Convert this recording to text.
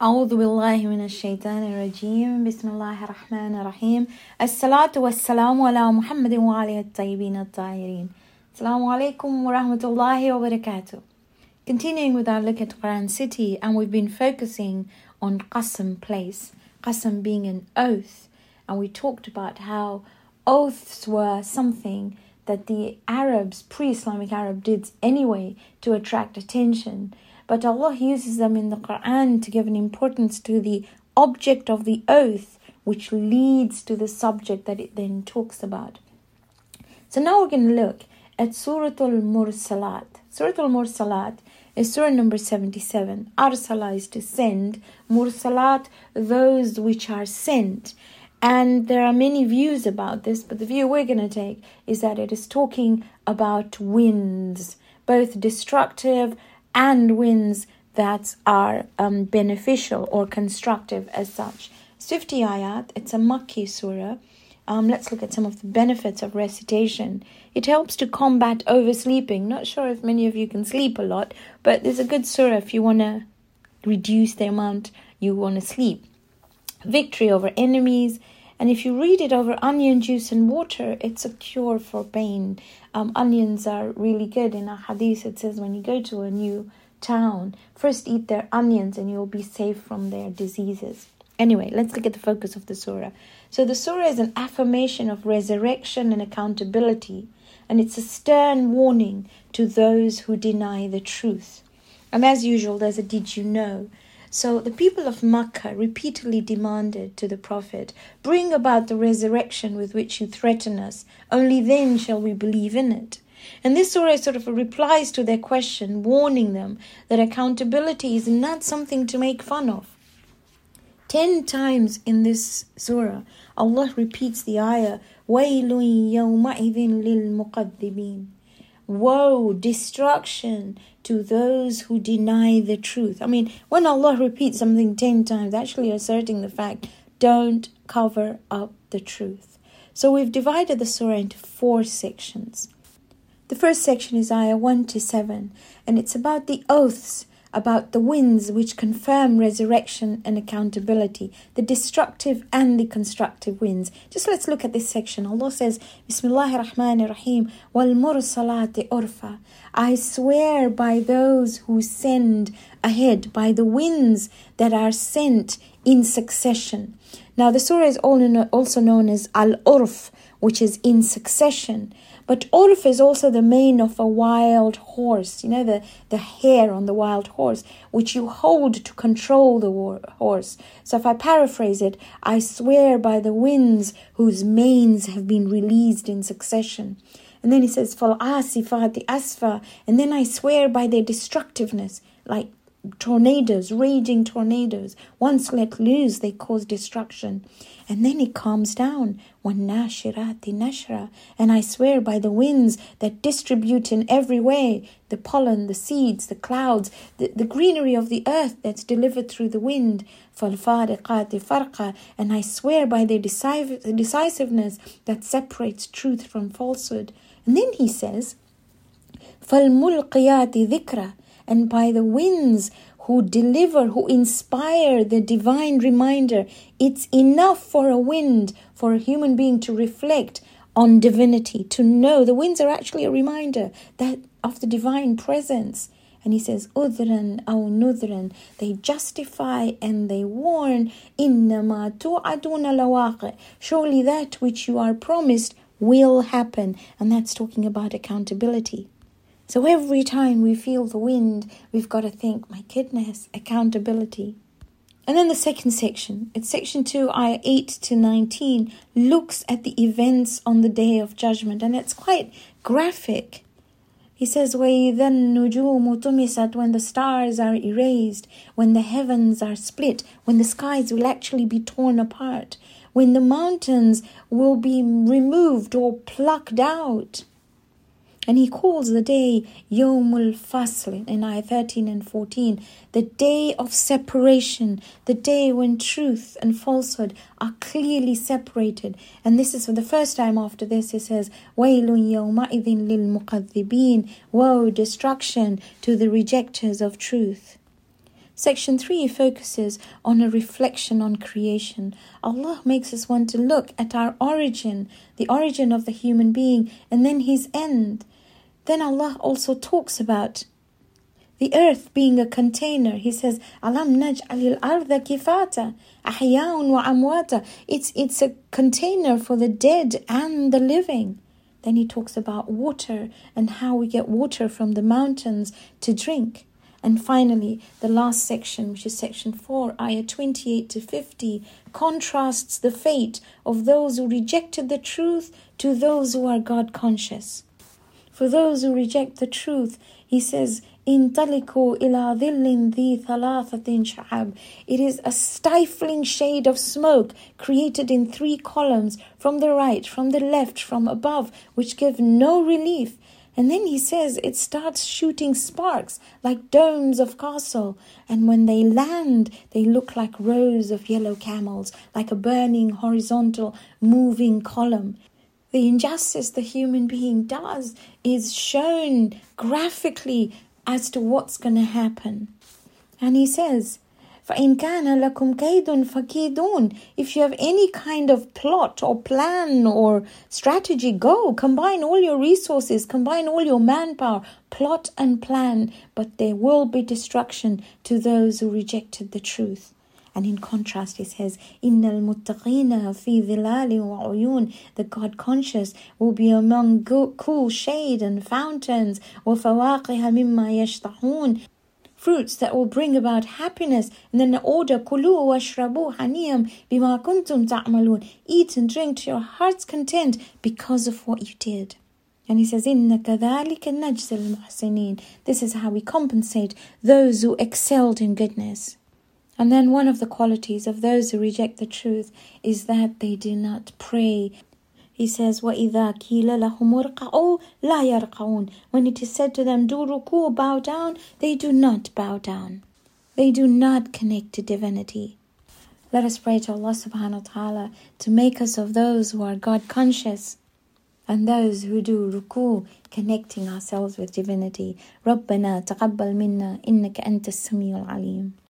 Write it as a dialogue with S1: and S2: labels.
S1: أعوذ بالله من الشيطان الرجيم بسم الله الرحمن الرحيم الصلاة والسلام على محمد وعلى الطيبين الطاهرين. Assalamu alaikum wa rahmatullahi wa barakatuh. Continuing with our look at Quran City, and we've been focusing on Qasam place, Qasam being an oath, and we talked about how oaths were something that the Arabs, pre-Islamic Arab, did anyway to attract attention. But Allah uses them in the Quran to give an importance to the object of the oath, which leads to the subject that it then talks about. So now we're going to look at Surah Al-Mursalat. Surah Al-Mursalat is Surah number 77. Arsala is to send. Mursalat, those which are sent. And there are many views about this, but the view we're going to take is that it is talking about winds, both destructive and winds that are beneficial or constructive as such. 50 ayat, it's a Makki surah. Let's look at some of the benefits of recitation. It helps to combat oversleeping. Not sure if many of you can sleep a lot, but it's a good surah if you want to reduce the amount you want to sleep. Victory over enemies. And if you read it over onion juice and water, it's a cure for pain. Onions are really good. In a hadith, it says when you go to a new town, first eat their onions and you'll be safe from their diseases. Anyway, let's look at the focus of the surah. So the surah is an affirmation of resurrection and accountability. And it's a stern warning to those who deny the truth. And as usual, there's a did you know. So the people of Makkah repeatedly demanded to the Prophet, bring about the resurrection with which you threaten us. Only then shall we believe in it. And this surah sort of replies to their question, warning them that accountability is not something to make fun of. 10 times in this surah, Allah repeats the ayah, وَيْلٌ يَوْمَئِذٍ لِلْمُقَذِّبِينَ. Woe, destruction to those who deny the truth. I mean, when Allah repeats something 10 times, actually asserting the fact, don't cover up the truth. So we've divided the surah into 4 sections. The first section is ayah 1 to 7, and it's about the oaths, about the winds which confirm resurrection and accountability, the destructive and the constructive winds. Just let's look at this section. Allah says, Bismillahir Rahmanir Rahim, wal mursalati urfa. I swear by those who send ahead, by the winds that are sent in succession. Now the surah is also known as Al-Urf, which is in succession. But Urf is also the mane of a wild horse. You know, the hair on the wild horse, which you hold to control the horse. So if I paraphrase it, I swear by the winds whose manes have been released in succession. And then he says, فَالْعَاصِفَاتِ أَسْفًا. And then I swear by their destructiveness, like tornadoes, raging tornadoes. Once let loose, they cause destruction. And then it calms down. وَالنَّاشِرَاتِ نَشْرًا. And I swear by the winds that distribute in every way, the pollen, the seeds, the clouds, the greenery of the earth that's delivered through the wind. فَالْفَارِقَاتِ فَرْقًا. And I swear by their decisiveness that separates truth from falsehood. And then he says, فَالْمُلْقِيَاتِ ذِكْرًا. And by the winds who deliver, who inspire the divine reminder. It's enough for a wind, for a human being to reflect on divinity, to know the winds are actually a reminder that of the divine presence. And he says, udran aw nudran, they justify and they warn, innama tu'aduna lawaqi, surely that which you are promised will happen. And that's talking about accountability. So every time we feel the wind, we've got to think, my goodness, accountability. And then the second section, it's section 2, ayah 8 to 19, looks at the events on the day of judgment. And it's quite graphic. He says, وَإِذَا النُّجُومُ طُمِسَتْ, when the stars are erased, when the heavens are split, when the skies will actually be torn apart, when the mountains will be removed or plucked out. And he calls the day Yawmul Fasl in ayah 13 and 14, the day of separation, the day when truth and falsehood are clearly separated. And this is for the first time after this, he says, Waylun yawma'idhin lil muqadhibin, woe, destruction to the rejectors of truth. Section 3 focuses on a reflection on creation. Allah makes us want to look at our origin, the origin of the human being, and then his end. Then Allah also talks about the earth being a container. He says, Alam naj'alil arda kifata, ahyaun wa amwata. It's a container for the dead and the living. Then he talks about water and how we get water from the mountains to drink. And finally, the last section, which is section 4, ayah 28 to 50, contrasts the fate of those who rejected the truth to those who are God conscious. For those who reject the truth, he says, انطلقوا إلى ظل ذي ثلاثة شعاب. It is a stifling shade of smoke created in 3 columns, from the right, from the left, from above, which give no relief. And then he says it starts shooting sparks like domes of castle. And when they land, they look like rows of yellow camels, like a burning horizontal moving column. The injustice the human being does is shown graphically as to what's going to happen. And he says, فَإِنْ كَانَ لَكُمْ كَيْدٌ فَكِيدُونَ. If you have any kind of plot or plan or strategy, go, combine all your resources, combine all your manpower, plot and plan, but there will be destruction to those who rejected the truth. And in contrast, he says, إِنَّ الْمُتَّقِينَ فِي ظِلَالٍ وَعُيُونٍ. The God-conscious will be among cool shade and fountains, وَفَوَاقِهَ مِمَّا يَشْتَهُونَ. Fruits that will bring about happiness. And then the order, كُلُوا وَاشْرَبُوا هَنِيًّا بِمَا كُنْتُمْ تَعْمَلُونَ. Eat and drink to your heart's content because of what you did. And he says, إِنَّ كَذَلِكَ نَجْزِي الْمُحْسِنِينَ. This is how we compensate those who excelled in goodness. And then one of the qualities of those who reject the truth is that they do not pray. He says, وَإِذَا كِيلَ لَهُمُ ارْكَعُوا لَا يَرْكَعُونَ. When it is said to them, do ruku, bow down, they do not bow down. They do not connect to divinity. Let us pray to Allah subhanahu wa ta'ala to make us of those who are God conscious and those who do ruku, connecting ourselves with divinity. رَبَّنَا تَقَبَّلْ مِنَّا إِنَّكَ أَنْتَ السَّمِيعُ الْعَلِيمُ.